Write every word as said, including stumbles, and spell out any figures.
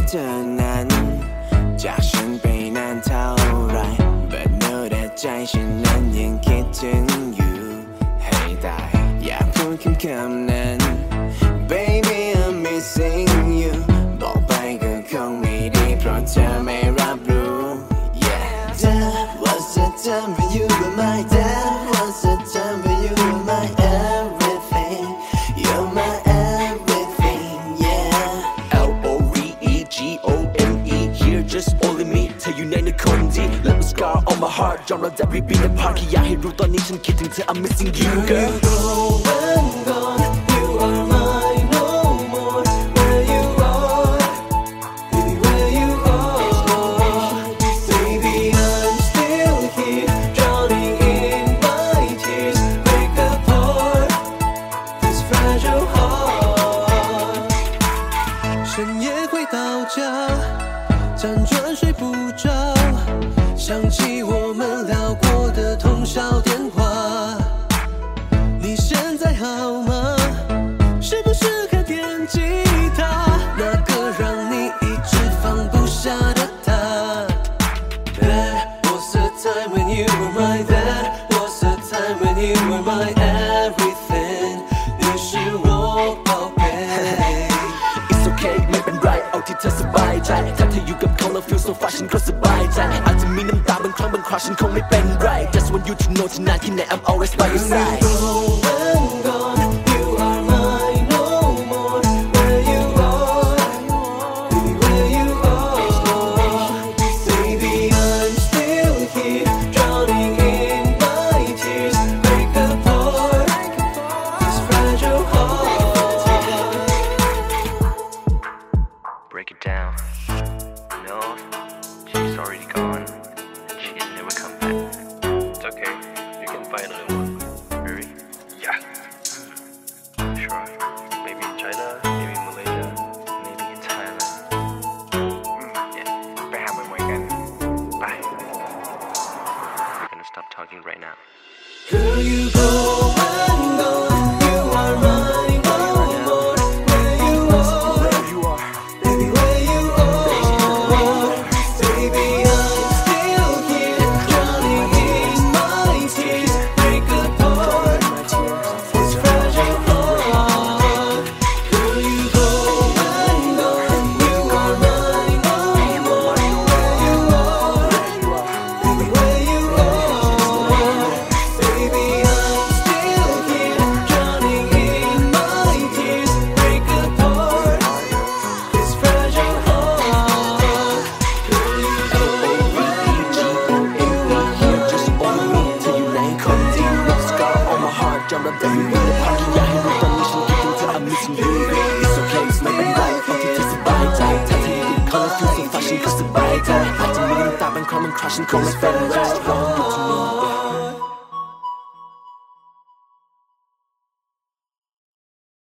เธอนั้นจากฉันไปนานเท่าไร But know that ใจฉันนั้นยังคิดถึงอยู่ให้ตายอยากพูดคำคำนั้น Baby I'm missing you บอกไปก็คงไม่ดีเพราะเธอไม่รับรู้ Yeah That was the time when you were my That was the time when you were my everything You're my everything Yeah L O V E G O N E Here just only me เธออยู่ในนั้นคนดี Let me scar on my heart ยอมรับ that we been apart แค่อยากให้รู้ตอนนี้ฉันคิดถึงเธอ I'm missing you girl You go and gone You are mine no more Where you are Baby where you are Baby I'm still here Drowning in my tears Break apart This fragile heart 深夜回到家辗转睡不着想起我们聊过的通宵电话你现在好吗是不是还惦记他那个让你一直放不下的他 That was the time when you were my That was the time when you were my everything 你是我宝贝 It's okay ไม่เป็นไรเอาที่เธอสบายใจถ้าเธออยู่กับเขาแล้ว feel so far ฉันก็สบายใจอาจจะมีน้ำตาบางครั้งบางคราวฉันคงไม่เป็นไร Just want you to know ที่นานที่ไหน I'm always by your side You go and gone You are mine no more Where you are Baby where you are Baby I'm still here Drowning in my tears Break apart This fragile heart Break it down. No, she's already gone, and she's never come back. It's okay. You can find another one. Really? Yeah. Hmm. Sure. Maybe in China, maybe in Malaysia, maybe in Thailand. Mm, yeah. ไปหาใหม่ๆกัน Bye. We're gonna stop talking right now. Girl you go and gone You are mine no more Where you are Where you are Baby where you are Baby I'm still here Drowning in my tears Break apart This fragile heart Girl you go and gone You are mine no more Where you are Baby where you are Baby I'm still here Drowning in my tears Break apart This fragile heart Girl you go and gone You are Here just only me เธออยู่ในคนดี Let me scar on my heart ยอมรับ that we been apart แค่อยากให้รู้ตอนนี้ฉันคิดถึงเธอ I'm missing you It's okay ไม่เป็นไรเอาที่เธอสบายใจถ้าเธออยู่กับเขาแล้ว feel so far ฉันก็สบายใจอาจจะมีน้ำตาบางครั้งบางคราวฉันคงไม่เป็นไร